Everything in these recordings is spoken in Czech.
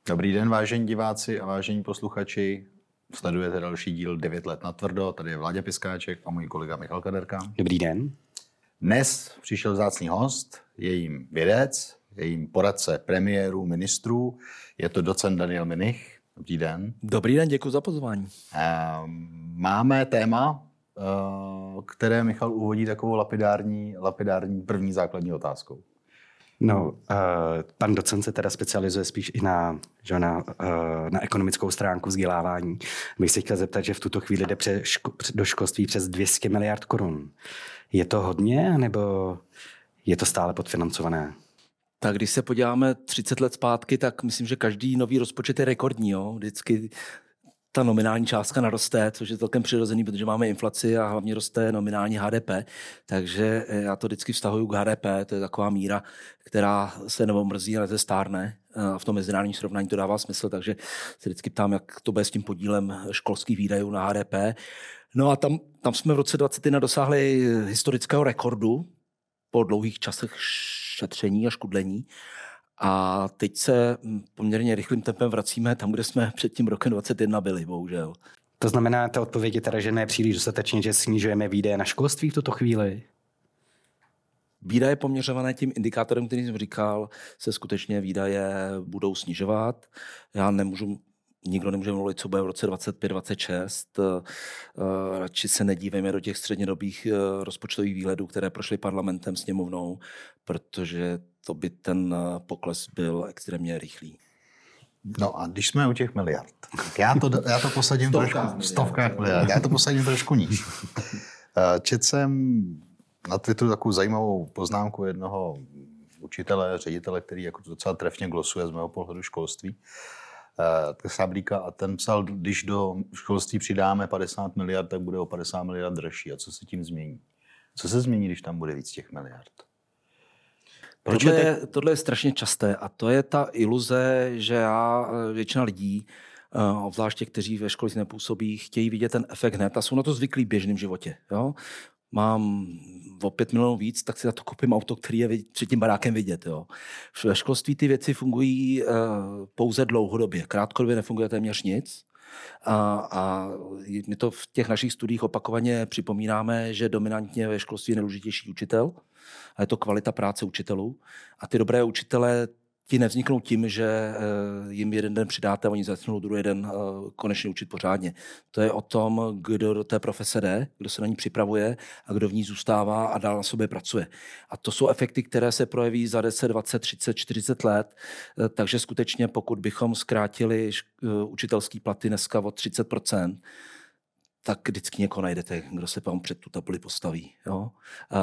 Dobrý den, vážení diváci a vážení posluchači. Sledujete další díl 9 let na tvrdo. Tady je Vláďa Piskáček a můj kolega Michal Kaderka. Dobrý den. Dnes přišel vzácný host, je jim vědec, je jim poradce premiérů, ministrů. Je to docent Daniel Münych. Dobrý den. Dobrý den, děkuji za pozvání. Máme téma, které Michal uvodí takovou lapidární první základní otázkou. No, pan docent se teda specializuje spíš i na ekonomickou stránku vzdělávání. Bych se chtěl zeptat, že v tuto chvíli jde do školství přes 200 miliard korun. Je to hodně, nebo je to stále podfinancované? Tak když se podíváme 30 let zpátky, tak myslím, že každý nový rozpočet je rekordní. Jo? Vždycky ta nominální částka naroste, což je celkem přirozený, protože máme inflaci a hlavně roste nominální HDP. Takže já to vždycky vztahuju k HDP, to je taková míra, která se neomrzí, ale stárne. A v tom mezinárodním srovnání to dává smysl, takže se vždycky ptám, jak to bude s tím podílem školských výdajů na HDP. No a tam jsme v roce 2021 dosáhli historického rekordu po dlouhých časech šetření a škudlení. A teď se poměrně rychlým tempem vracíme tam, kde jsme před tím rokem 2021 byli, bohužel. To znamená, ta odpověď je teda, že ne příliš dostatečně, že snižujeme výdaje na školství v tuto chvíli? Výdaje poměřované tím indikátorem, který jsem říkal, se skutečně výdaje budou snižovat. Nikdo nemůže mluvit, co bude v roce 2025-2026. Radši se nedívejme do těch střednědobých rozpočtových výhledů, které prošly parlamentem, sněmovnou, protože to by ten pokles byl extrémně rychlý. No a když jsme u těch miliard, tak já to posadím stovkách miliard. Já to posadím trošku níž. Četl jsem na Twitteru takovou zajímavou poznámku jednoho učitele, ředitele, který jako docela trefně glosuje z mého pohledu školství. Sablíka, a ten psal, když do školství přidáme 50 miliard, tak bude o 50 miliard dražší. A co se tím změní? Co se změní, když tam bude víc těch miliard? Tohle je strašně časté a to je ta iluze, že většina lidí, obzvlášť těch, kteří ve škole nepůsobí, chtějí vidět ten efekt hned a jsou na to zvyklí v běžném životě. Jo? Mám o 5 milionů víc, tak si za to koupím auto, který je před tím barákem vidět. Jo. Ve školství ty věci fungují pouze dlouhodobě. Krátkodobě nefunguje téměř nic. A my to v těch našich studiích opakovaně připomínáme, že dominantně ve školství je nejdůležitější učitel a je to kvalita práce učitelů. A ty dobré učitelé ti nevzniknou tím, že jim jeden den přidáte a oni začnou druhý den konečně učit pořádně. To je o tom, kdo do té profese jde, kdo se na ní připravuje a kdo v ní zůstává a dál na sobě pracuje. A to jsou efekty, které se projeví za 10, 20, 30, 40 let. Takže skutečně, pokud bychom zkrátili učitelský platy dneska o 30%, tak vždycky někoho najdete, kdo se vám před tu tabuli postaví. Jo?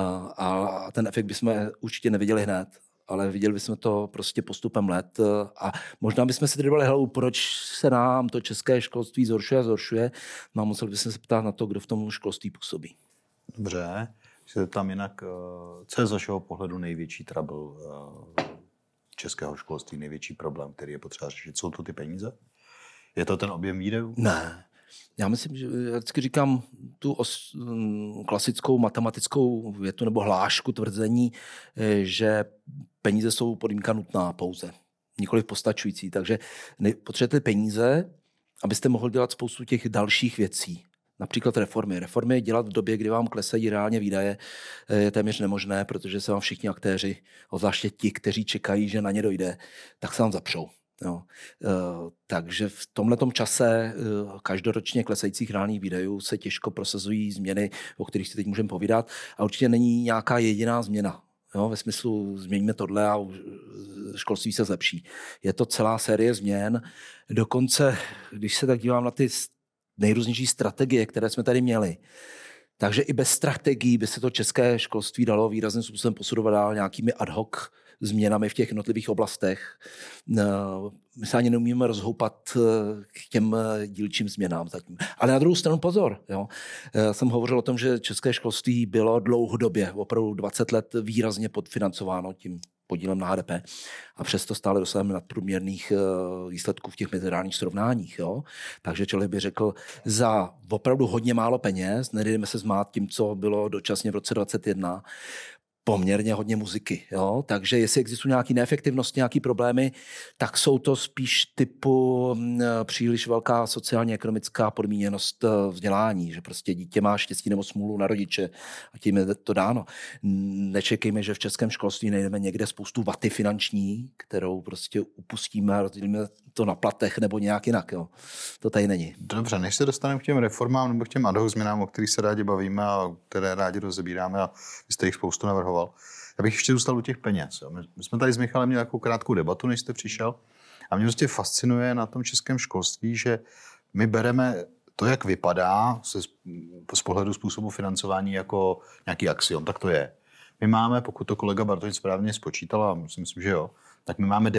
A ten efekt bychom určitě neviděli hned, ale viděli bychom to prostě postupem let a možná bychom si drvali hlavu, proč se nám to české školství zhoršuje. No a museli bychom se ptát na to, kdo v tom školství působí. Dobře, se tam jinak, co je z vašeho pohledu největší trouble českého školství, největší problém, který je potřeba řešit? Jsou to ty peníze? Je to ten objem výdajů? Ne. Já myslím, že já vždycky říkám tu klasickou matematickou větu nebo hlášku tvrzení, že peníze jsou podmínka nutná pouze, nikoliv postačující. Takže potřebujete peníze, abyste mohli dělat spoustu těch dalších věcí. Například reformy. Reformy dělat v době, kdy vám klesají reálně výdaje, je téměř nemožné, protože se vám všichni aktéři, zvláště ti, kteří čekají, že na ně dojde, tak se vám zapřou. Jo. Takže v tomhletom čase každoročně klesajících reálných výdajů se těžko prosazují změny, o kterých si teď můžeme povídat. A určitě není nějaká jediná změna. Jo, ve smyslu změníme tohle a školství se zlepší. Je to celá série změn. Dokonce, když se tak dívám na ty nejrůznější strategie, které jsme tady měli, takže i bez strategií by se to české školství dalo výrazným způsobem posudovat dál nějakými ad hoc změnami v těch jednotlivých oblastech. My se ani neumíme rozhoupat k těm dílčím změnám zatím. Ale na druhou stranu pozor. Jo. Jsem hovořil o tom, že české školství bylo dlouhodobě, opravdu 20 let výrazně podfinancováno tím podílem na HDP a přesto stále dosahujeme nadprůměrných výsledků v těch mezinárodních srovnáních. Jo. Takže člověk by řekl, za opravdu hodně málo peněz, nejdeme se zmát tím, co bylo dočasně v roce 2021, poměrně hodně muziky. Jo? Takže jestli existují nějaké neefektivnosti, nějaké problémy, tak jsou to spíš typu příliš velká sociálně-ekonomická podmíněnost vzdělání, že prostě dítě má štěstí nebo smůlu na rodiče a tím je to dáno. Nečekejme, že v českém školství najdeme někde spoustu vaty finanční, kterou prostě upustíme a rozdělíme to na platech nebo nějak jinak. Jo? To tady není. Dobře, než se dostaneme k těm reformám nebo k těm ad hoc změnám, o kterých se rádi bavíme a které rádi rozebíráme, a vy jste jich spoustu navrhoval, já bych ještě zůstal u těch peněz. Jo. My jsme tady s Michalem měli takovou krátkou debatu, než jste přišel, a mě prostě fascinuje na tom českém školství, že my bereme to, jak vypadá z pohledu způsobu financování jako nějaký axiom, tak to je. My máme, pokud to kolega Bartoň správně spočítal, a myslím, že jo, tak my máme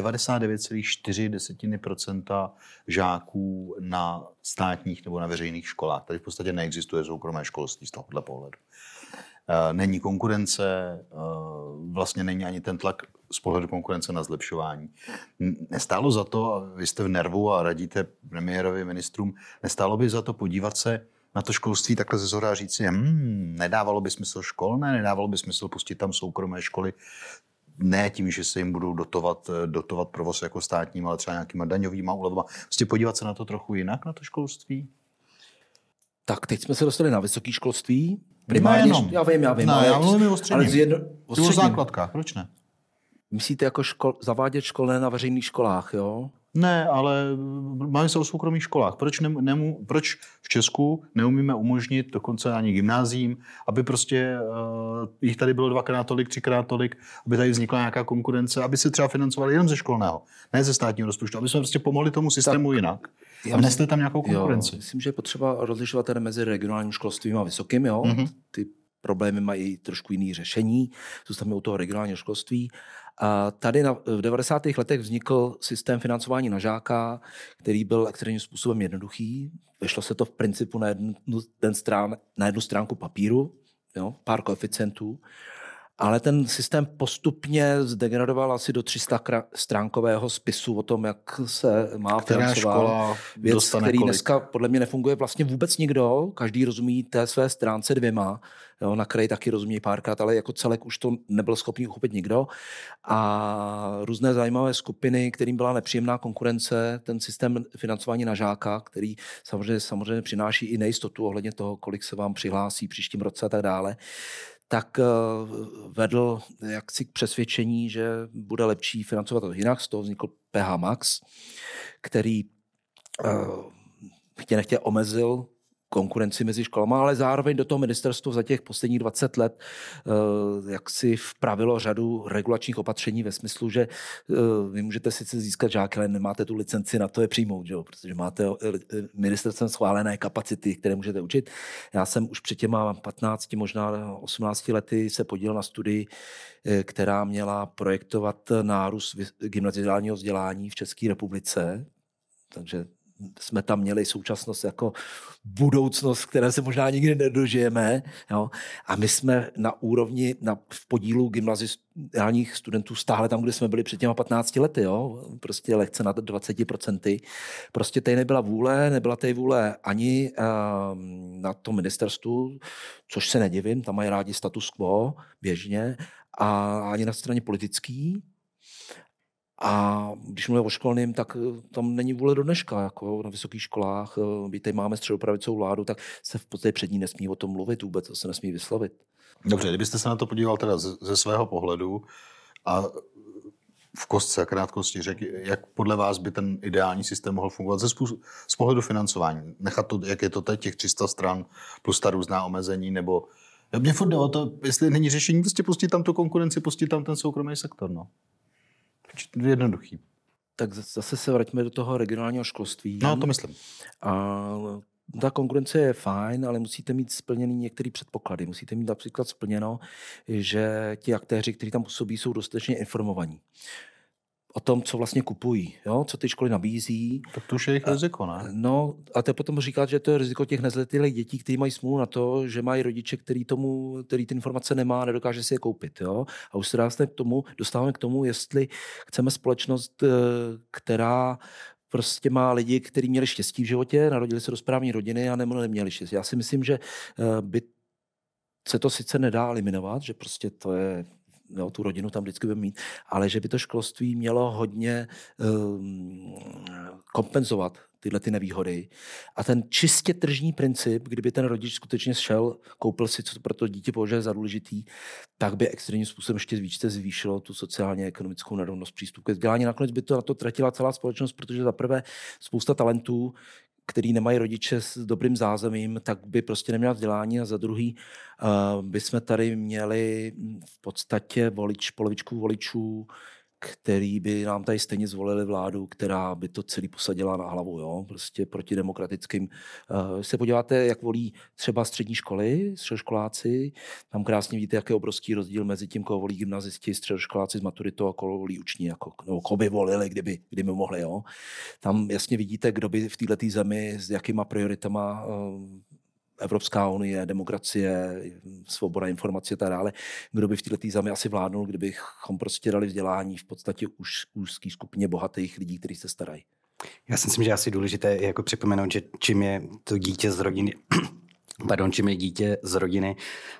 99,4% žáků na státních nebo na veřejných školách. Tady v podstatě neexistuje soukromé školství z tohohle pohledu. Není konkurence, vlastně není ani ten tlak z pohledu konkurence na zlepšování. Nestálo za to, a vy jste v nervu a radíte premiérovi, ministrům, nestálo by za to podívat se na to školství takhle ze zhora a říct si, nedávalo by smysl školné, nedávalo by smysl pustit tam soukromé školy, ne tím, že se jim budou dotovat provoz jako státním, ale třeba nějakýma daňovýma úlevama. Prostě podívat se na to trochu jinak, na to školství? Tak teď jsme se dostali na vysoké školství. Primárně, já vím. No, já mluvím o středním. O základkách, proč ne? Myslíte jako zavádět školné na veřejných školách, jo? Ne, ale máme se o soukromých školách. Proč v Česku neumíme umožnit dokonce ani gymnáziím, aby prostě jich tady bylo 2x tolik, 3x tolik, aby tady vznikla nějaká konkurence, aby se třeba financovali jenom ze školného, ne ze státního rozpočtu, aby jsme prostě pomohli tomu systému jinak. A vnesli tam nějakou konkurenci. Myslím, že je potřeba rozlišovat tady mezi regionálním školstvím a vysokým. Jo? Mm-hmm. Ty problémy mají trošku jiné řešení. Zůstáváme u toho regionálního školství. A tady v 90. letech vznikl systém financování na žáka, který byl extrémním způsobem jednoduchý. Vešlo se to v principu na jednu stránku papíru, jo? Pár koeficientů. Ale ten systém postupně zdegeneroval asi do 300stránkového spisu o tom, jak se má financovat. Věc, který dneska podle mě nefunguje vlastně vůbec nikdo. Každý rozumí té své stránce 2. Jo, na kraji taky rozumí párkrát, ale jako celek už to nebyl schopný uchopit nikdo. A různé zajímavé skupiny, kterým byla nepříjemná konkurence, ten systém financování na žáka, který samozřejmě přináší i nejistotu ohledně toho, kolik se vám přihlásí příštím roce a tak dále, tak vedl jaksi k přesvědčení, že bude lepší financovat to jinak. Z toho vznikl PH Max, který chtě nechtě omezil konkurenci mezi školama, ale zároveň do toho ministerstvo za těch posledních 20 let jaksi vpravilo řadu regulačních opatření ve smyslu, že vy můžete sice získat žáky, ale nemáte tu licenci na to je přijmout, že? Protože máte ministerstvem schválené kapacity, které můžete učit. Já jsem už před těma 15, možná 18 lety se podílel na studii, která měla projektovat nárůst gymnaziálního vzdělání v České republice, takže jsme tam měli současnost jako budoucnost, které se možná nikdy nedožijeme. Jo? A my jsme na úrovni, v podílu gymnaziálních studentů stále tam, kde jsme byli před těma 15 lety. Jo? Prostě lehce nad 20%. Prostě tady nebyla tady vůle ani na tom ministerstvu, což se nedivím, tam mají rádi status quo běžně, a ani na straně politický. A když mluvím o školným, tak tam není vůle do dneška, jako na vysokých školách. My tady máme středopravicovou vládu, tak se v podstatě před ní nesmí o tom mluvit vůbec, to se nesmí vyslovit. Dobře, kdybyste se na to podíval teda ze svého pohledu a v kostce a krátkosti řekl, jak podle vás by ten ideální systém mohl fungovat z pohledu financování? Nechat to, jak je to teď, těch 300 stran plus ta různá omezení, nebo mě furt jde o to, jestli není řešení, prostě pustit tam tu konkurenci, pustit tam ten soukromý sektor, no. Jednoduchý. Tak zase se vraťme do toho regionálního školství. No, to myslím. A ta konkurence je fajn, ale musíte mít splněný některé předpoklady. Musíte mít například splněno, že ti aktéři, kteří tam působí, jsou dostatečně informovaní o tom, co vlastně kupují, jo? Co ty školy nabízí. Tak to už je jejich riziko, ne? No, a to potom říkat, že to je riziko těch nezletilých dětí, kteří mají smůlu na to, že mají rodiče, který ty informace nemá, nedokáže si je koupit. Jo? A už se dostáváme k tomu, jestli chceme společnost, která prostě má lidi, kteří měli štěstí v životě, narodili se do správné rodiny a neměli štěstí. Já si myslím, že by se to sice nedá eliminovat, že prostě to je jo, tu rodinu tam vždycky budeme mít, ale že by to školství mělo hodně kompenzovat tyhle ty nevýhody. A ten čistě tržní princip, kdyby ten rodič skutečně šel, koupil si, co pro to dítě považuje za důležitý, tak by extrémním způsobem ještě více zvýšilo tu sociálně ekonomickou nerovnost přístupu ke vzdělání. Nakonec by to na to tratila celá společnost, protože za prvé spousta talentů, který nemají rodiče s dobrým zázemím, tak by prostě neměla vzdělání, a za druhý by jsme tady měli v podstatě polovičku voličů, který by nám tady stejně zvolili vládu, která by to celý posadila na hlavu, jo? Prostě proti demokratickým. Když se podíváte, jak volí třeba střední školy, středoškoláci, tam krásně vidíte, jaký je obrovský rozdíl mezi tím, koho volí gymnazisti, středoškoláci s maturitou a koho volí uční, nebo koho by volili, kdyby mohli. Jo? Tam jasně vidíte, kdo by v této zemi s jakýma prioritama Evropská unie, demokracie, svoboda informace a tak dále. Kdo by v této zemi asi vládnul, kdybychom prostě dali vzdělání v podstatě už úzký skupině bohatých lidí, kteří se starají. Já si myslím, že asi důležité je jako připomenout, že čím je to dítě z rodiny čím je dítě z rodiny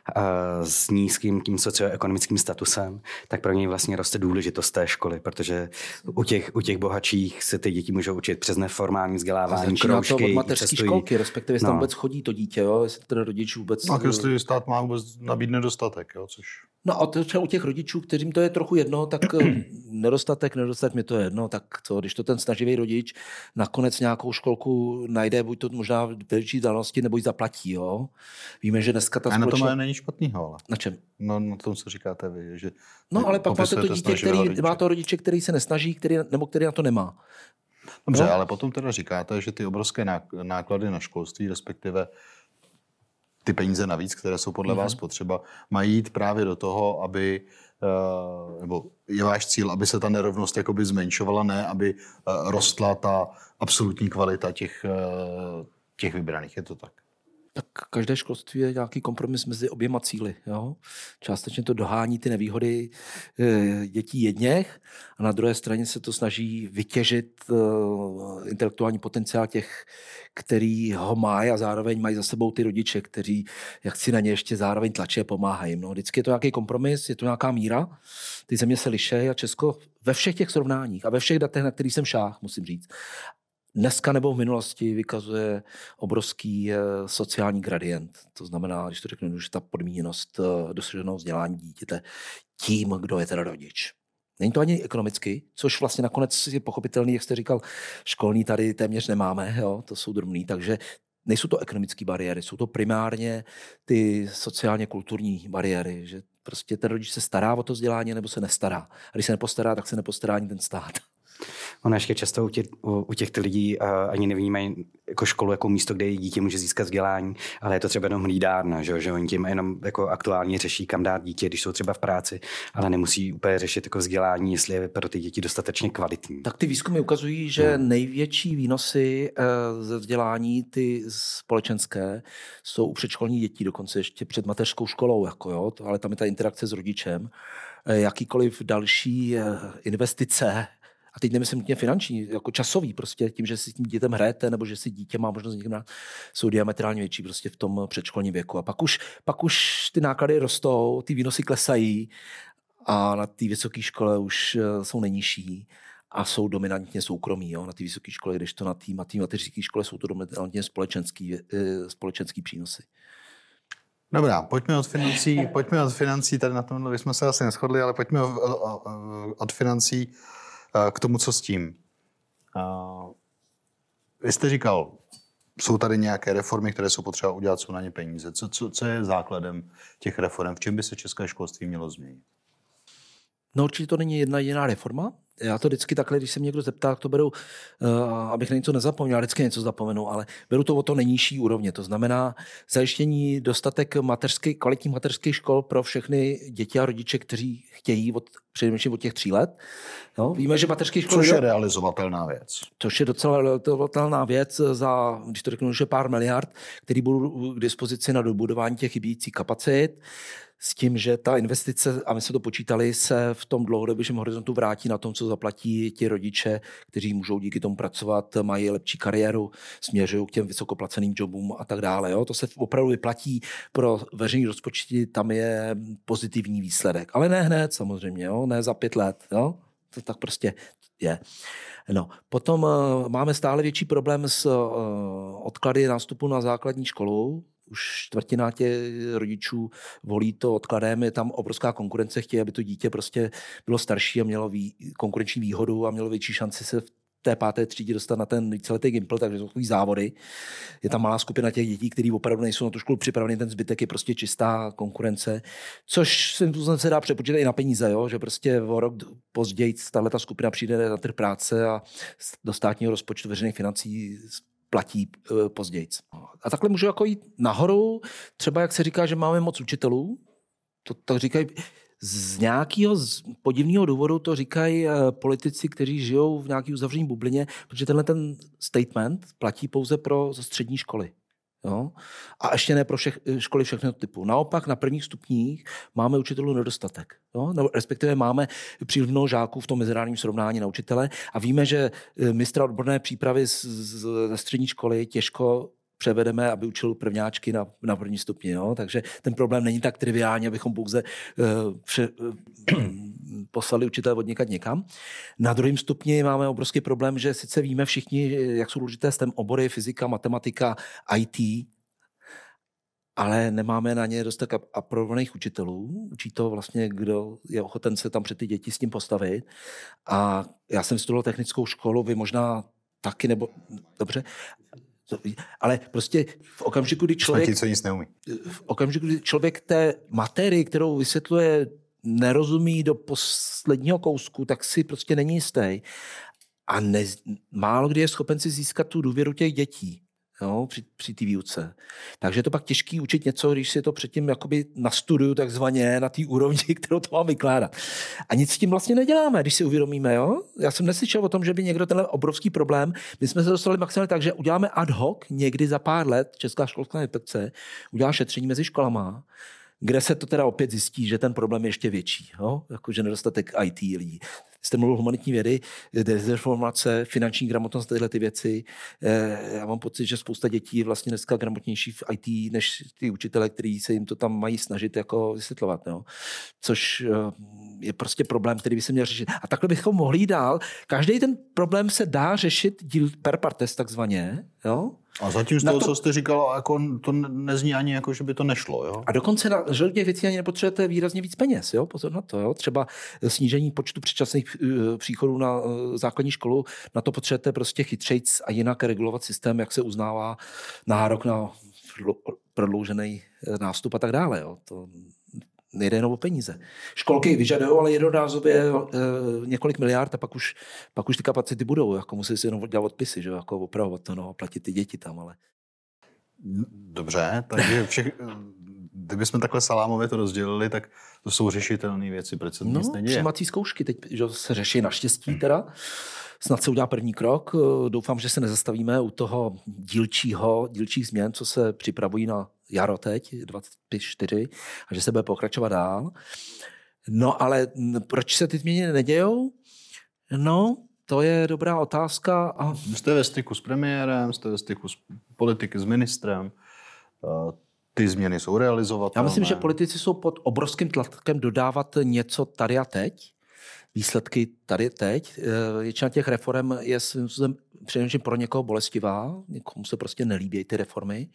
s nízkým tím socioekonomickým statusem, tak pro něj vlastně roste důležitost té školy, protože u těch bohatších se ty děti můžou učit přes neformální vzdělávání, kroužky. To od mateřské školky, respektive jestli tam vůbec chodí to dítě, jo? Jestli ten rodič vůbec... No, jestli stát má vůbec nabít nedostatek, jo? Což... No a třeba u těch rodičů, kterým to je trochu jedno, tak nedostatek, mi to je jedno, tak co, když to ten snaživý rodič nakonec nějakou školku najde, buď to možná v větší vzdálenosti, nebo ji zaplatí, jo. Víme, že dneska ta společnost... A na tom není špatnýho, ale. Na čem? No, na tom, co říkáte vy, že... No, ale pak máte to dítě, který má to rodiče, který se nesnaží, který na to nemá. Dobře, no? Ale potom teda říkáte, že ty obrovské náklady na školství, respektive ty peníze navíc, které jsou podle vás potřeba, mají jít právě do toho, aby, nebo je váš cíl, aby se ta nerovnost jakoby zmenšovala, ne aby rostla ta absolutní kvalita těch vybraných. Je to tak? Tak každé školství je nějaký kompromis mezi oběma cíli. Jo? Částečně to dohání ty nevýhody dětí jedněch a na druhé straně se to snaží vytěžit intelektuální potenciál těch, který ho mají a zároveň mají za sebou ty rodiče, kteří jak si na ně ještě zároveň tlačí a pomáhají. No, vždycky je to nějaký kompromis, je to nějaká míra. Ty země se lišejí a Česko ve všech těch srovnáních a ve všech datech, na kterých jsem šáhl, musím říct, dneska nebo v minulosti vykazuje obrovský sociální gradient. To znamená, když to řeknu, že ta podmíněnost dosaženého vzdělání dítěte tím, kdo je ten rodič. Není to ani ekonomicky, což vlastně nakonec je pochopitelný, jak jste říkal, školní tady téměř nemáme, jo, to jsou drobný, takže nejsou to ekonomické bariéry, jsou to primárně ty sociálně kulturní bariéry, že prostě ten rodič se stará o to vzdělání nebo se nestará. A když se nepostará, tak se nepostará ani ten stát. Ono ještě často u těchto lidí ani nevnímají jako školu jako místo, kde dítě může získat vzdělání, ale je to třeba jenom hlídárna, že oni tím jenom jako aktuálně řeší, kam dát dítě, když jsou třeba v práci, ale nemusí úplně řešit jako vzdělání, jestli je pro ty děti dostatečně kvalitní. Tak ty výzkumy ukazují, že největší výnosy ze vzdělání ty společenské jsou u předškolních dětí, dokonce ještě před mateřskou školou, jako jo, ale tam je ta interakce s rodičem, jakýkoliv další investice. A teď nemyslím tě finanční, jako časový, prostě tím, že si s tím dítětem hrajete, nebo že si dítě má možnost někým jsou diametrálně větší prostě v tom předškolním věku. A pak už ty náklady rostou, ty výnosy klesají a na té vysoké škole už jsou nejnižší a jsou dominantně soukromí, jo, na té vysoké škole, když to na té mateřské škole jsou to dominantně společenský přínosy. Dobrá, pojďme od financí, tady na tomhle jsme se asi neshodli, ale pojďme od financí k tomu, co s tím. Vy jste říkal, jsou tady nějaké reformy, které jsou potřeba udělat, jsou na ně peníze. Co je základem těch reform? V čem by se české školství mělo změnit? No určitě to není jedna jediná reforma. Já to vždycky takhle, když se mě někdo zeptá, tak to beru, abych na něco nezapomněl, vždycky něco zapomenu, ale beru to o to nejnižší úrovně. To znamená zajištění dostatek kvalitních mateřských škol pro všechny děti a rodiče, kteří chtějí především od těch 3 let. No, víme, že mateřské školy... Což je realizovatelná věc. Což je docela realizovatelná věc za, když to řeknu, že pár miliard, který budou k dispozici na dobudování těch chybějících kapacit. s tím, že ta investice, a my jsme to počítali, se v tom dlouhodobějším horizontu vrátí na tom, co zaplatí ti rodiče, kteří můžou díky tomu pracovat, mají lepší kariéru, směřují k těm vysokoplaceným jobům a tak dále. Jo? To se opravdu vyplatí pro veřejný rozpočty, tam je pozitivní výsledek. Ale ne hned samozřejmě, jo? Ne za 5 let. Jo? To tak prostě je. No. Potom máme stále větší problém s odklady nástupu na základní školu. Už čtvrtina těch rodičů volí to odkladem, je tam obrovská konkurence, chtějí, aby to dítě prostě bylo starší a mělo konkurenční výhodu a mělo větší šanci se v té 5. třídě dostat na ten víceletý gimpl, takže jsou takový závody. Je tam malá skupina těch dětí, kteří opravdu nejsou na tu školu připraveni, ten zbytek je prostě čistá konkurence, což se dá přepočítat i na peníze, jo? Že prostě o rok později tato skupina přijde na trh práce a do státního rozpočtu veřejných financí platí později. A takhle můžu jako jít nahoru, třeba jak se říká, že máme moc učitelů, to říkají z nějakého podivného důvodu, to říkají politici, kteří žijou v nějaké uzavřené bublině, protože tenhle ten statement platí pouze pro střední školy. Jo? A ještě ne pro školy všechny typu. Naopak na prvních stupních máme učitelů nedostatek. Jo? No, respektive máme příliš mnoho žáků v tom mezinárodním srovnání na učitele a víme, že mistra odborné přípravy ze střední školy těžko převedeme, aby učil prvňáčky na první stupni. Jo? Takže ten problém není tak triviální, abychom pouze poslali učitele od někam. Na druhém stupni máme obrovský problém, že sice víme všichni, jak jsou důležité STEM obory, fyzika, matematika, IT, ale nemáme na ně dost aprobovaných učitelů. Učí to vlastně, kdo je ochoten se tam před ty děti s tím postavit. A já jsem studoval technickou školu, vy možná taky, nebo dobře, ale prostě v okamžiku, kdy člověk té materii, kterou vysvětluje, nerozumí do posledního kousku, tak si prostě není jistý. A málo kdy je schopen si získat tu důvěru těch dětí, jo, při té výuce. Takže je to pak těžký učit něco, když si to předtím jakoby nastuduju takzvaně na té úrovni, kterou to mám vykládat. A nic s tím vlastně neděláme, když si uvědomíme. Jo? Já jsem neslyšel o tom, že by někdo tenhle obrovský problém, my jsme se dostali maximálně tak, že uděláme ad hoc někdy za pár let, Česká školská inspekce udělá šetření mezi školama, kde se to teda opět zjistí, že ten problém je ještě větší. Jo? Jakože nedostatek IT lidí. Jste mluvil humanitní vědy, dezinformace, finanční gramotnost, tyhle ty věci. Já mám pocit, že spousta dětí je vlastně dneska gramotnější v IT, než ty učitele, kteří se jim to tam mají snažit jako vysvětlovat. Jo? Což je prostě problém, který by se měl řešit. A takhle bychom mohli jít dál. Každý ten problém se dá řešit per partes takzvaně. Jo? A zatím z toho, co jste říkal, jako to nezní ani jako, že by to nešlo. Jo? A dokonce na řadě věcí ani nepotřebujete výrazně víc peněz. Jo? Pozor na to. Jo? Třeba snížení počtu předčasných příchodů na základní školu, na to potřebujete prostě chytřejc a jinak regulovat systém, jak se uznává nárok na prodloužený nástup a tak dále. Jo? To nejde jenom o peníze. Školky vyžadují, ale jednorázově několik miliard a pak už ty kapacity budou. Jako musí si jenom dělat odpisy, že? Jako opravovat to, no, platit ty děti tam. Ale... Dobře, takže kdybychom takhle salámově to rozdělili, tak to jsou řešitelné věci, proč se nic neděje. Přijímací zkoušky teď že se řeší naštěstí teda. Snad se udělá první krok. Doufám, že se nezastavíme u toho dílčích změn, co se připravují na jaro teď, 24, a že se bude pokračovat dál. No ale proč se ty změny nedějou? No, to je dobrá otázka. Jste ve styku s premiérem, jste ve styku s politiky, s ministrem. Ty změny jsou realizovatelné. Já myslím, že politici jsou pod obrovským tlakem dodávat něco tady a teď. Výsledky tady teď. Většina těch reform je především pro někoho bolestivá, někomu se prostě nelíbí ty reformy.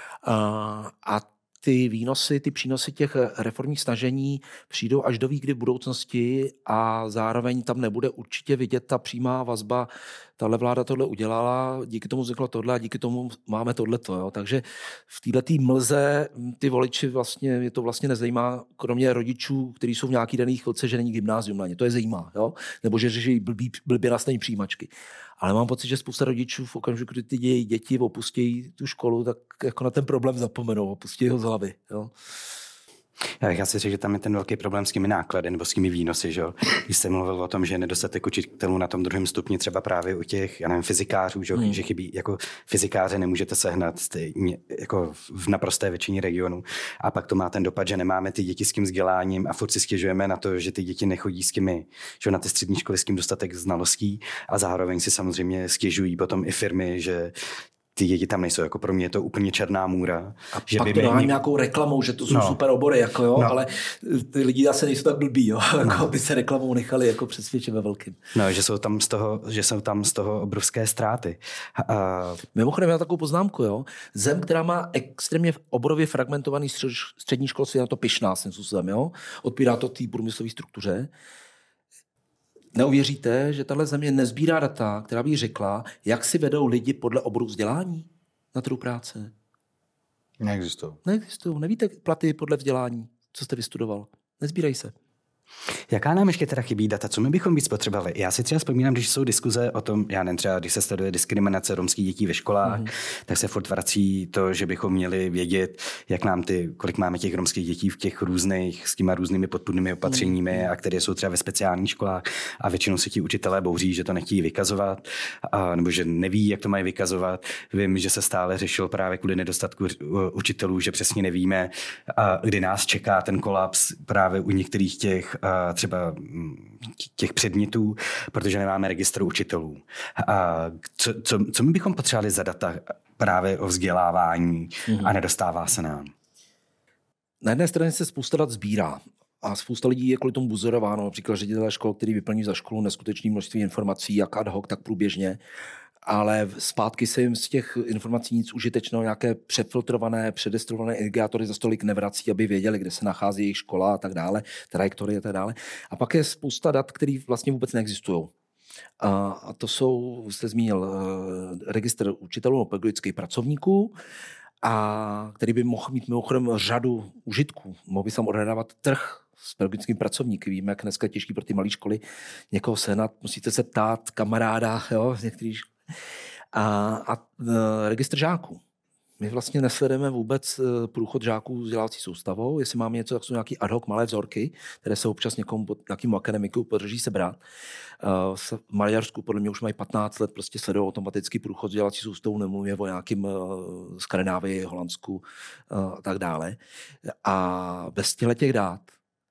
A ty výnosy, ty přínosy těch reformních snažení přijdou až do výkdy v budoucnosti a zároveň tam nebude určitě vidět ta přímá vazba. Tahle vláda tohle udělala, díky tomu vzniklo tohle a díky tomu máme tohleto. Jo. Takže v této mlze ty voliči vlastně, je to vlastně nezajímá, kromě rodičů, kteří jsou v nějaký daný chvilce, že není gymnázium na ně. To je zajímá. Jo. Nebo že řeší blbě nastavení přijímačky. Ale mám pocit, že spousta rodičů v okamžiku, kdy ty děti opustí tu školu, tak jako na ten problém zapomenou, opustí ho z hlavy. Jo. Já si říkám, že tam je ten velký problém s těmi náklady nebo s těmi výnosy. Že? Když jste mluvil o tom, že je nedostatek učitelů na tom druhém stupni, třeba právě u těch, já nevím, fyzikářů, že chybí, jako fyzikáře nemůžete sehnat stejně, jako v naprosté většině regionů. A pak to má ten dopad, že nemáme ty děti s tím vzděláním a furt si stěžujeme na to, že ty děti nechodí s těmi, že na ty střední školy s tím dostatek znalostí a zároveň si samozřejmě stěžují potom i firmy, že ty děti tam nejsou, jako pro mě je to úplně černá můra. A že pak to dávám nějakou reklamou, že to jsou super obory, jako jo, ale ty lidi asi nejsou tak blbí, jo, jako by se reklamou nechali jako přesvědčit ve velkým. No, že jsou tam z toho obrovské ztráty. Mimochodem, já takovou poznámku, jo. Zem, která má extrémně oborově fragmentovaný střední školství, je na to pyšná svým způsobem, jo. Odpírá to té průmyslové struktuře. Neuvěříte, že tahle země nezbírá data, která by řekla, jak si vedou lidi podle oboru vzdělání na trhu práce? Neexistují. Nevíte platy podle vzdělání, co jste vystudoval. Nezbírají se. Jaká nám ještě teda chybí data? Co my bychom víc potřebovali? Já si třeba vzpomínám, když jsou diskuze o tom, já nevím, třeba když se sleduje diskriminace romských dětí ve školách, tak se furt vrací to, že bychom měli vědět, kolik máme těch romských dětí v těch různých, s těma různými podpůrnými opatřeními a které jsou třeba ve speciálních školách a většinou se ti učitelé bouří, že to nechtějí vykazovat, nebo že neví, jak to mají vykazovat. Vím, že se stále řešil právě kvůli nedostatku učitelů, že přesně nevíme, kdy nás čeká ten kolaps právě u některých třeba těch předmětů, protože nemáme registr učitelů. Co my bychom potřebovali za data právě o vzdělávání a nedostává se nám? Na jedné straně se spousta dat sbírá a spousta lidí je kvůli tomu buzorováno, například ředitelé škol, který vyplní za školu neskutečné množství informací, jak ad hoc, tak průběžně. Ale zpátky se jim z těch informací nic užitečného, nějaké přefiltrované, předestruované indikátory za stolik nevrací, aby věděli, kde se nachází jejich škola a tak dále, trajektorie a tak dále. A pak je spousta dat, které vlastně vůbec neexistují. A to jsou, jste zmínil, registr učitelů a pedagogických pracovníků, a který by mohl mít mimochodem řadu užitků. Mohl by se odhrávat trh s pedagogickými pracovníky. Víme, jak dneska je těžký pro ty malé školy někoho sehnat. Musíte se ptát kamaráda, jo, z některých škol. A registr žáků. My vlastně nesledujeme vůbec průchod žáků vzdělávací soustavou, jestli máme něco, tak jsou nějaký ad hoc malé vzorky, které se občas někomu, nějakému akademiku podrží se brát. V Maďarsku podle mě už mají 15 let, prostě sledují automatický průchod vzdělávací soustavou, nemluvím o nějakým Skandinávii, Holandsku a tak dále. A bez těch dát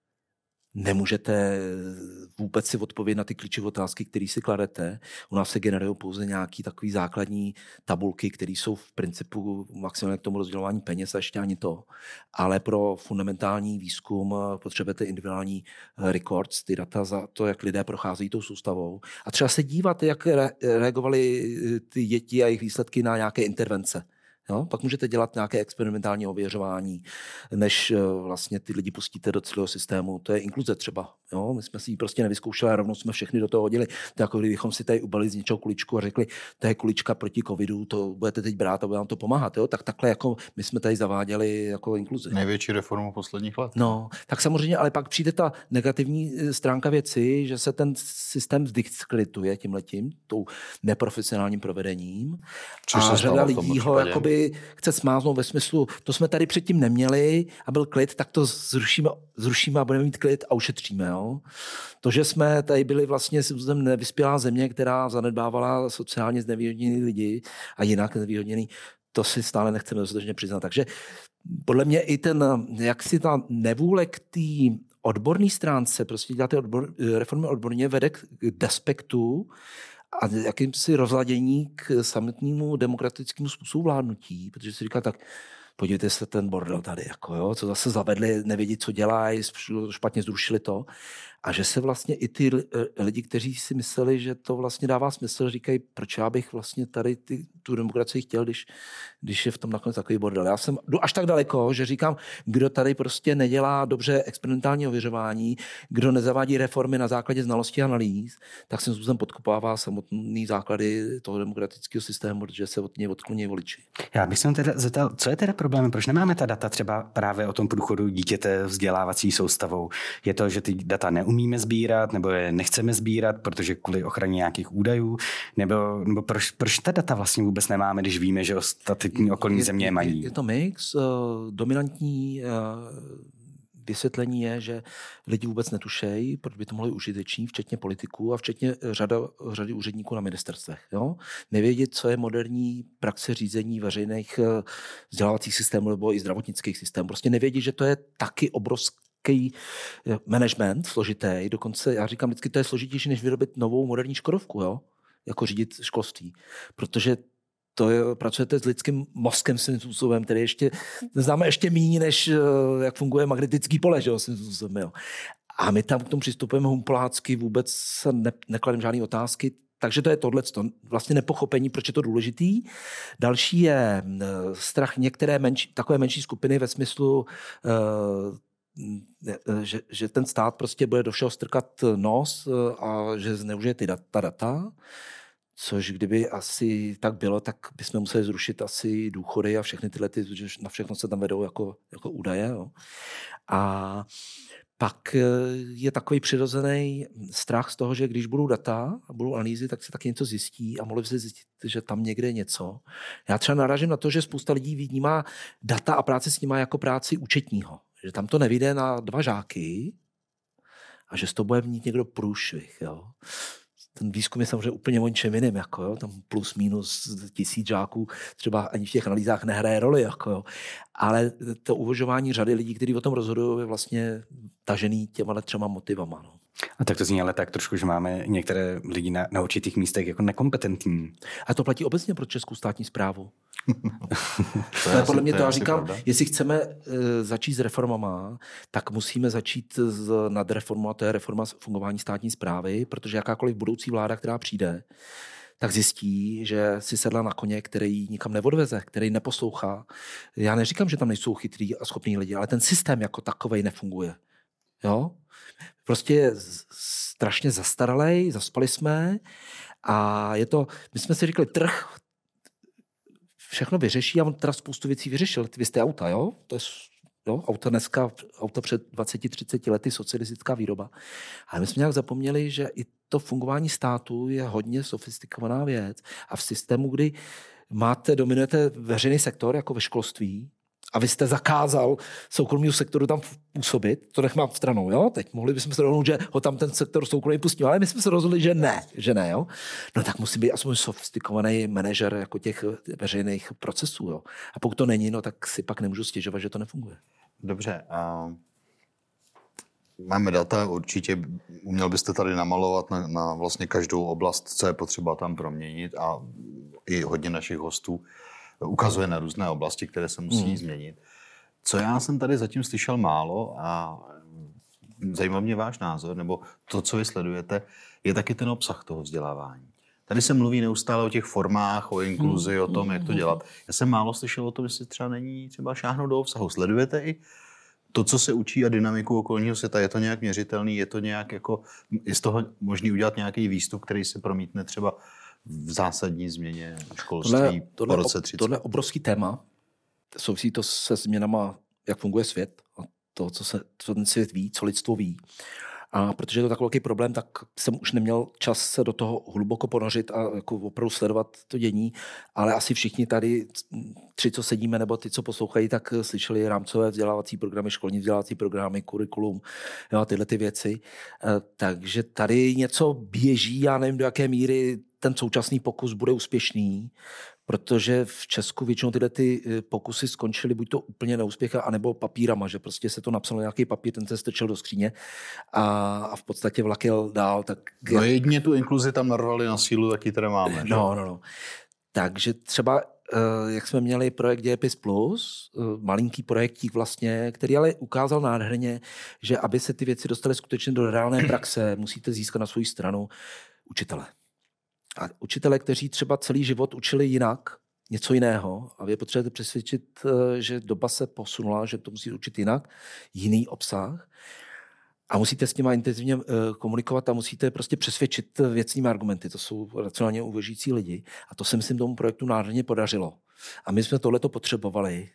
nemůžete vůbec si odpovědět na ty klíčové otázky, které si kladete. U nás se generují pouze nějaké takové základní tabulky, které jsou v principu maximálně k tomu rozdělování peněz a ještě ani to. Ale pro fundamentální výzkum potřebujete individuální records, ty data za to, jak lidé procházejí tou soustavou. A třeba se dívat, jak reagovaly ty děti a jejich výsledky na nějaké intervence. Jo? Pak můžete dělat nějaké experimentální ověřování, než vlastně ty lidi pustíte do celého systému. To je inkluze třeba. Jo? My jsme si ji prostě nevyzkoušeli a rovnou jsme všechny do toho hodili. To jako kdybychom si tady ubalili z něčeho kuličku a řekli, to je kulička proti covidu, to budete teď brát a bude vám to pomáhat. Jo? Tak takhle jako my jsme tady zaváděli jako inkluzi. Největší reformu posledních let. No, tak samozřejmě, ale pak přijde ta negativní stránka věci, že se ten systém zdiskredituje tímhletím, tou neprofesionálním provedením. A řada lidí ho jakoby chce smáznout ve smyslu, to jsme tady předtím neměli a byl klid, tak to zrušíme a budeme mít klid a ušetříme. Jo? To, že jsme tady byli vlastně nevyspělá země, která zanedbávala sociálně znevýhodněný lidi a jinak znevýhodněný, to si stále nechceme dostatečně přiznat. Takže podle mě i jak si ta nevůle k té odborné stránce, prostě dělat ty reformy odborně vede k despektu a jakýmsi rozladění k samotnému demokratickému způsobu vládnutí, protože si říká, tak podívejte se ten bordel tady, jako jo, co zase zavedli, nevědí, co dělají, špatně zrušili to. A že se vlastně i ty lidi, kteří si mysleli, že to vlastně dává smysl, říkají, proč já bych vlastně tady tu demokracii chtěl, když je v tom nakonec takový bordel. Já jdu až tak daleko, že říkám, kdo tady prostě nedělá dobře experimentální ověřování, kdo nezavádí reformy na základě znalosti a analýz, tak se způsobem podkopává samotný základy toho demokratického systému, protože se od něj odkloní voliči. Já bych se teda zeptal, co je teda problém, proč nemáme ta data třeba právě o tom průchodu dítěte vzdělávací soustavou? Je to, že ty data neumíme sbírat, nebo je nechceme sbírat, protože kvůli ochraně nějakých údajů, nebo proč ta data vlastně vůbec nemáme, když víme, že ostatní okolní země mají? Je to mix, dominantní vysvětlení je, že lidi vůbec netušejí, proč by to mohli užiteční, včetně politiků a včetně řady úředníků na ministerstvech. Jo? Nevědět, co je moderní praxe řízení veřejných vzdělávacích systémů nebo i zdravotnických systémů. Prostě nevědět, že to je taky obrovský management, složitý. Dokonce, já říkám vždycky, to je složitější, než vyrobit novou moderní Škodovku, jo? Jako řídit školství. Protože pracujete s lidským mozkem svým způsobem, který ještě neznáme ještě méně, než jak funguje magnetický pole, že jo, svým způsobem, jo. A my tam k tomu přistupujeme humpolácky, vůbec se neklademe žádné otázky, takže to je tohleto, vlastně nepochopení, proč je to důležitý. Další je strach některé takové menší skupiny ve smyslu, že ten stát prostě bude do všeho strkat nos a že zneužije ta data. Což kdyby asi tak bylo, tak bychom museli zrušit asi důchody a všechny tyhle, že na všechno se tam vedou jako údaje. Jo. A pak je takový přirozený strach z toho, že když budou data a budou analýzy, tak se taky něco zjistí a mohli by se zjistit, že tam někde je něco. Já třeba narážím na to, že spousta lidí vnímá data a práci s nimi jako práci účetního. Že tam to nevyjde na 2 žáky a že z toho bude mít někdo průšvih. Jo. Ten výzkum je samozřejmě úplně o ničem jiným, jako, jo. Tam plus minus 1000 žáků třeba ani v těch analýzách nehraje roli. Jako, jo. Ale to uvažování řady lidí, kteří o tom rozhodují, je vlastně tažený těma 3 motivama. No. A tak to zní ale tak trošku, že máme některé lidi na určitých místech jako nekompetentní. A to platí obecně pro českou státní správu. To je podle mě to, já říkám, jestli chceme začít s reformama, tak musíme začít nad reformou, a to je reforma fungování státní správy, protože jakákoliv budoucí vláda, která přijde, tak zjistí, že si sedla na koně, který nikam neodveze, který neposlouchá. Já neříkám, že tam nejsou chytrý a schopní lidi, ale ten systém jako takovej nefunguje. Jo? Prostě je strašně zastaralej, zaspali jsme a je to, my jsme si říkali, trh všechno vyřeší a on teda spoustu věcí vyřešil. Vy jste auta, jo? To je auta dneska, auta před 20-30 lety, socialistická výroba. Ale my jsme nějak zapomněli, že i to fungování státu je hodně sofistikovaná věc a v systému, kdy dominujete veřejný sektor, jako ve školství, a vy jste zakázal soukromému sektoru tam působit, to nechám stranou, jo? Teď mohli bychom se rozhodnout, že ho tam ten sektor soukromý pustí, ale my jsme se rozhodli, že ne, jo? No tak musí být aspoň sofistikovaný manažer jako těch veřejných procesů, jo? A pokud to není, no tak si pak nemůžu stěžovat, že to nefunguje. Dobře, máme data, určitě uměl byste tady namalovat na vlastně každou oblast, co je potřeba tam proměnit a i hodně našich hostů ukazuje na různé oblasti, které se musí změnit. Co já jsem tady zatím slyšel málo a zajímá mě váš názor, nebo to, co vy sledujete, je taky ten obsah toho vzdělávání. Tady se mluví neustále o těch formách, o inkluzi, o tom, jak to dělat. Já jsem málo slyšel o tom, jestli třeba není třeba šáhnout do obsahu. Sledujete i to, co se učí a dynamiku okolního světa? Je to nějak měřitelný? Je to nějak jako, je z toho možný udělat nějaký výstup, který se promítne třeba v zásadní změně školství po roce 30? Tohle je obrovský téma. Souvisí to se změnama, jak funguje svět a to, co ten svět ví, co lidstvo ví. A protože je to takový velký problém, tak jsem už neměl čas se do toho hluboko ponořit a jako opravdu sledovat to dění, ale asi všichni tady 3, co sedíme, nebo ty, co poslouchají, tak slyšeli rámcové vzdělávací programy, školní vzdělávací programy, kurikulum, jo, tyhle ty věci. Takže tady něco běží, já nevím, do jaké míry ten současný pokus bude úspěšný, protože v Česku většinou tyhle ty pokusy skončily buď to úplně neúspěchem, anebo papírama, že prostě se to napsalo nějaký papír, ten se strčil do skříně a v podstatě vlak jel dál. Tak... No jedině tu inkluzi tam narvali na sílu, taky tady máme. No. Takže třeba, jak jsme měli projekt Dějepis Plus, malinký projektík vlastně, který ale ukázal nádherně, že aby se ty věci dostaly skutečně do reálné praxe, musíte získat na svou stranu učitele. A učitele, kteří třeba celý život učili jinak, něco jiného, a vy potřebujete přesvědčit, že doba se posunula, že to musí učit jinak, jiný obsah, a musíte s nimi intenzivně komunikovat a musíte prostě přesvědčit věcnými argumenty. To jsou racionálně uvažující lidi. A to se, myslím, tomu projektu nádherně podařilo. A my jsme tohleto potřebovali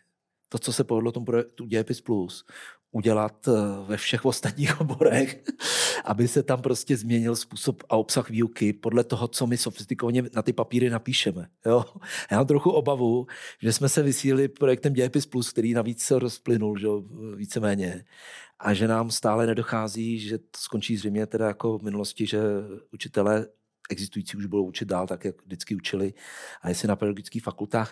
to, co se povedlo tomu projektu Dějepis Plus, udělat ve všech ostatních oborech, aby se tam prostě změnil způsob a obsah výuky podle toho, co my sofistikovaně na ty papíry napíšeme. Jo? Já mám trochu obavu, že jsme se vysílili projektem Dějepis Plus, který navíc se rozplynul, že víceméně, a že nám stále nedochází, že to skončí zřejmě teda jako v minulosti, že učitelé existující už budou učit dál, tak jak vždycky učili, a jestli na pedagogických fakultách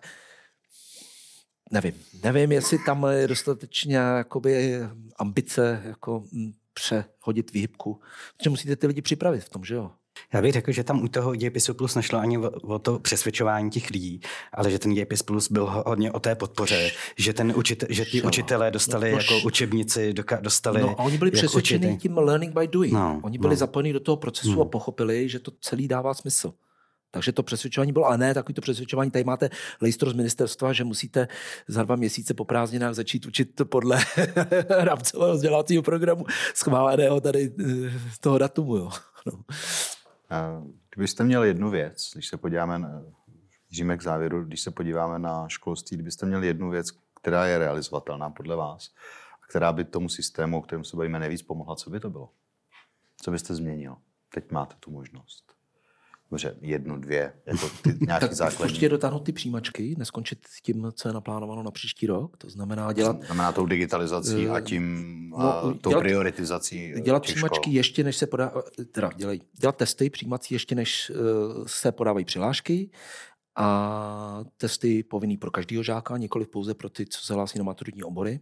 Nevím, jestli tam je dostatečně jakoby ambice jako přehodit výhybku. Protože musíte ty lidi připravit v tom, že jo? Já bych řekl, že tam u toho Dějepisu Plus nešlo ani o to přesvědčování těch lidí, ale že ten Dějepis Plus byl hodně o té podpoře, že ti učitelé dostali jako učebnici, dostali... No a oni byli přesvědčeni tím learning by doing. Oni byli zapojeni do toho procesu a pochopili, že to celý dává smysl. Takže to přesvědčování bylo, ale ne takový to přesvědčování. Tady máte lejstro z ministerstva, že musíte za 2 měsíce po prázdninách začít učit podle rámcového vzdělávacího programu schváleného tady toho datumu. Jo. No. Kdybyste měli jednu věc, když se podíváme, blížíme k závěru, když se podíváme na školství, kdybyste měli jednu věc, která je realizovatelná podle vás, a která by tomu systému, o kterém se bavíme, nejvíc pomohla, co by to bylo? Co byste změnil? Teď máte tu možnost. Dobře, 1, 2, jako ty nějaký základní. Určitě dotáhnout ty přijímačky, neskončit tím, co je naplánováno na příští rok, to znamená tou digitalizací a tím tou prioritizací. Dělat přijímačky ještě, než se dělat testy přijímací ještě, než se podávají přihlášky, a testy povinný pro každého žáka, nikoliv pouze pro ty, co se hlásí na maturitní obory.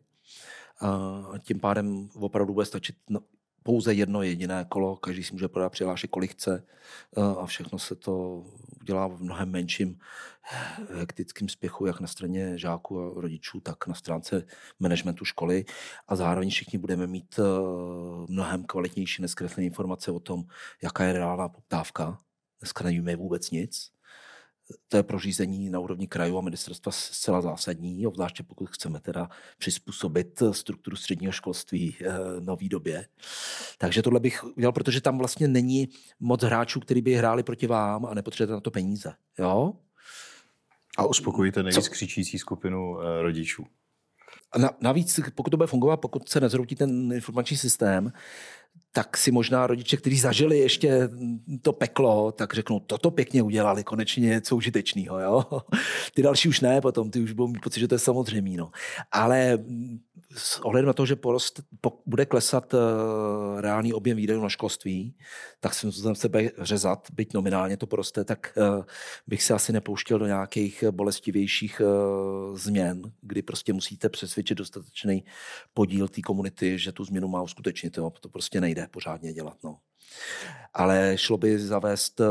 A tím pádem opravdu bude stačit pouze jedno jediné kolo, každý si může podat přihlášek, kolik chce, a všechno se to udělá v mnohem menším hektickém spěchu, jak na straně žáků a rodičů, tak na stránce managementu školy, a zároveň všichni budeme mít mnohem kvalitnější neskreslené informace o tom, jaká je reálná poptávka. Dneska nevíme vůbec nic. To je pro řízení na úrovni krajů a ministerstva zcela zásadní, obzvláště pokud chceme teda přizpůsobit strukturu středního školství nový době. Takže tohle bych udělal, protože tam vlastně není moc hráčů, kteří by hráli proti vám a nepotřebujete na to peníze. Jo? A uspokojíte nejvíc křičící skupinu rodičů. Navíc, pokud to bude fungovat, pokud se nezhroutí ten informační systém, tak si možná rodiče, kteří zažili ještě to peklo, tak řeknou, toto pěkně udělali, konečně něco užitečného. Jo? Ty další už ne, potom ty už budou mít pocit, že to je samozřejmé. No. Ale s ohledem na to, že bude klesat reálný objem výdajů na školství, tak jsem sebe řezat, byť nominálně to poroste, tak bych se asi nepouštěl do nějakých bolestivějších změn, kdy prostě musíte přesvědčit dostatečný podíl té komunity, že tu změnu má uskutečnit. Jo? To prostě nejde pořádně dělat. No. Ale šlo by zavést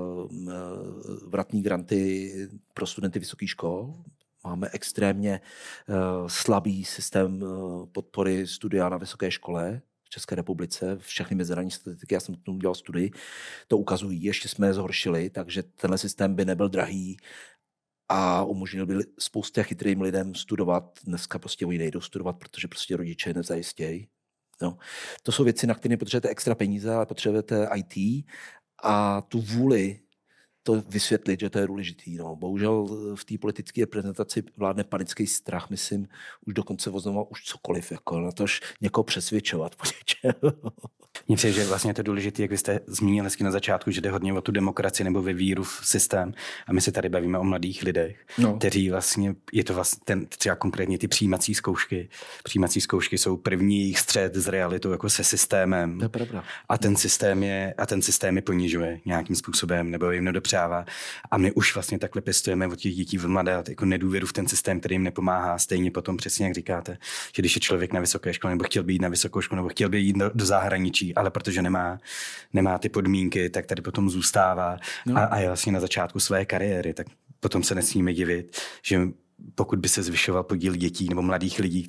vratní granty pro studenty vysokých škol. Máme extrémně slabý systém podpory studia na vysoké škole v České republice. Všechny mezinárodní statistiky, já jsem k tomu dělal studii, to ukazují. Ještě jsme je zhoršili, takže tenhle systém by nebyl drahý a umožnil by spoustě chytrým lidem studovat. Dneska prostě oni nejdou studovat, protože prostě rodiče je nezajistějí. No. To jsou věci, na které potřebujete extra peníze, ale potřebujete IT a tu vůli to vysvětlit, že to je důležitý. No. Bohužel v té politické reprezentaci vládne panický strach, myslím, už dokonce oznamovat už cokoliv, jako na tož někoho přesvědčovat po něčem. Mně přijde, že vlastně je to důležité, jak vy jste zmínil hezky na začátku, že jde hodně o tu demokracii nebo ve víru v systém. A my se tady bavíme o mladých lidech, kteří vlastně, je to vlastně třeba konkrétně ty přijímací zkoušky. Přijímací zkoušky jsou první jejich střet s realitou, jako se systémem. To je pravda. A ten systém je ponižuje nějakým způsobem nebo jim nedopřává. A my už vlastně takhle pěstujeme od těch dětí v mladé jako nedůvěru v ten systém, který jim nepomáhá. Stejně potom přesně, jak říkáte, že když je člověk na vysoké škole nebo chtěl být na vysokou školu nebo chtěl být do zahraničí, ale protože nemá ty podmínky, tak tady potom zůstává a je vlastně na začátku své kariéry, tak potom se nesmíme divit, že pokud by se zvyšoval podíl dětí nebo mladých lidí,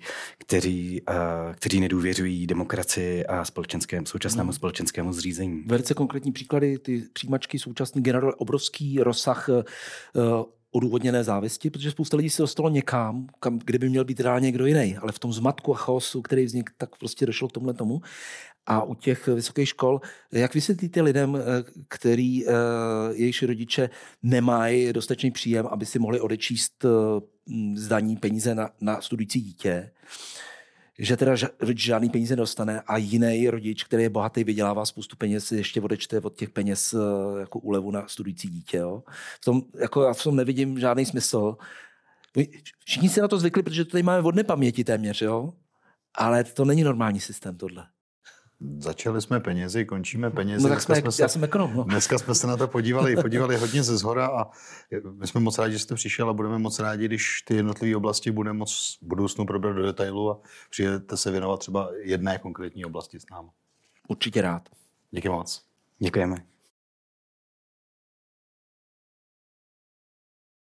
kteří nedůvěřují demokracii a současnému společenskému zřízení. Velice konkrétní příklady, ty přijímačky současný generovaly obrovský rozsah odůvodněné závisti, protože spousta lidí se dostalo někam, kde by měl být reálně někdo jiný, ale v tom zmatku a chaosu, který vznikl, tak prostě došlo k tomhle tomu. A u těch vysokých škol, jak vysvětlíte lidem, který jejich rodiče nemají dostatečný příjem, aby si mohli odečíst z daní peníze na studující dítě, že teda rodič žádný peníze nedostane a jiný rodič, který je bohatý, vydělává spoustu peněz, ještě odečte od těch peněz jako úlevu na studující dítě. Jo? Já v tom nevidím žádný smysl. Všichni si na to zvykli, protože to tady máme od nepaměti téměř, jo? Ale to není normální systém tohle. Začali jsme penězi, končíme penězi. No tak já jsem ekonom. No. Dneska jsme se na to podívali hodně ze zhora a my jsme moc rádi, že jste přišel a budeme moc rádi, když ty jednotlivé oblasti budeme moc v budoucnu probrat do detailu a přijedete se věnovat třeba jedné konkrétní oblasti s námi. Určitě rád. Díky moc. Děkujeme.